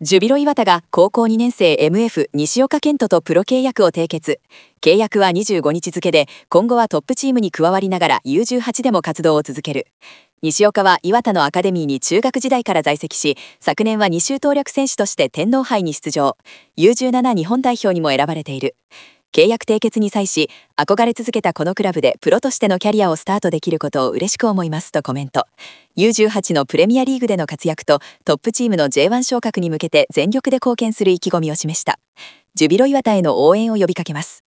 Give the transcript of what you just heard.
ジュビロ磐田が高校2年生 MF 西岡健人とプロ契約を締結。契約は25日付で、今後はトップチームに加わりながら U18 でも活動を続ける。西岡は磐田のアカデミーに中学時代から在籍し、昨年は2周投略選手として天皇杯に出場。U17 日本代表にも選ばれている。契約締結に際し、憧れ続けたこのクラブでプロとしてのキャリアをスタートできることを嬉しく思いますとコメント。U18 のプレミアリーグでの活躍とトップチームの J1 昇格に向けて全力で貢献する意気込みを示した。ジュビロ磐田への応援を呼びかけます。